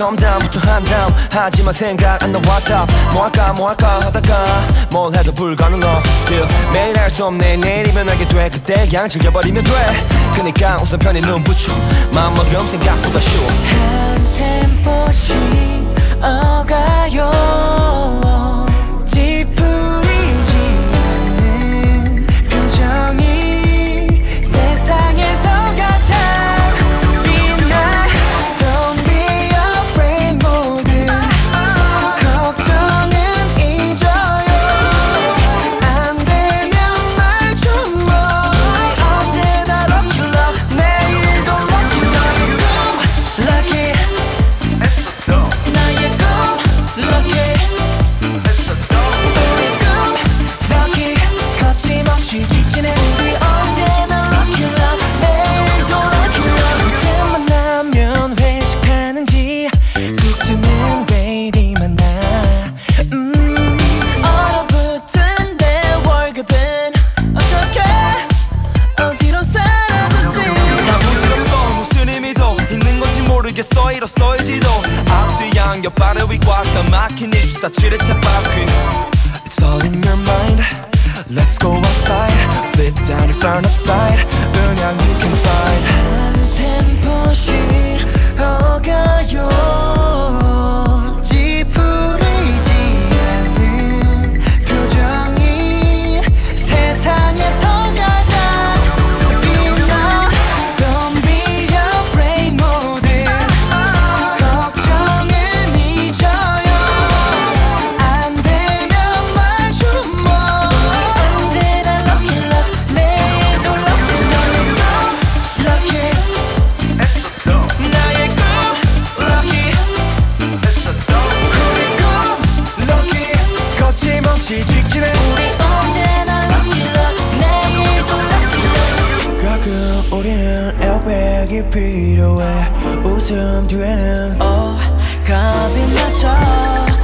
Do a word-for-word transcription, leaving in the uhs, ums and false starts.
calm down부터 한 다음 하지만 생각 안 나와 답 뭐 할까 뭐 할까 하다가 뭘 해도 불가능한 feel 매일 할 수 없네 내일이면 알게 돼 그때 그냥 즐겨버리면 돼 그니까 우선 편히 눈 붙여 마음먹음 생각보다 쉬워 한 템포씩 어가요 찌푸리지 않는 표정이 세상에서 가장 빛나 Don't be afraid 모든 걱정은 잊어요 안 되면 말 좀 뭐 언제나 lucky luck 내일도 lucky lucky lucky 나의 꿈 lucky 우리 꿈 lucky 거침없이 직진해 우리 언제나 lucky luck 내일도 lucky luck 틈만 나면 회식하는지 숙제는 왜 이리 많아 음 얼어붙은 내 월급은 어떻게 어디로 사라졌지 나 부질없어 무슨 의미도 있는 건지 모르겠어 일어서일지도 앞뒤 양옆 발을 위꽉 다 막힌 이십사칠의 찻바퀴 It's all in your mind Let's go outside Flip down and front upside 그냥 you can find 한 템포씩 어가요 찌푸리지 않는 표정이 세상에서 가장 빛나 Don't be afraid 모든 걱정은 잊어요 안 되면 말 좀 뭐 언제나 lucky luck 내일도 lucky lucky lucky 나의 꿈 lucky 우리 꿈 lucky 거침없이 직진해 우리 언제나 lucky luck 내일도 lucky luck 가끔 우리는 에어백이 필요해 웃음 뒤에는 어 겁이 나서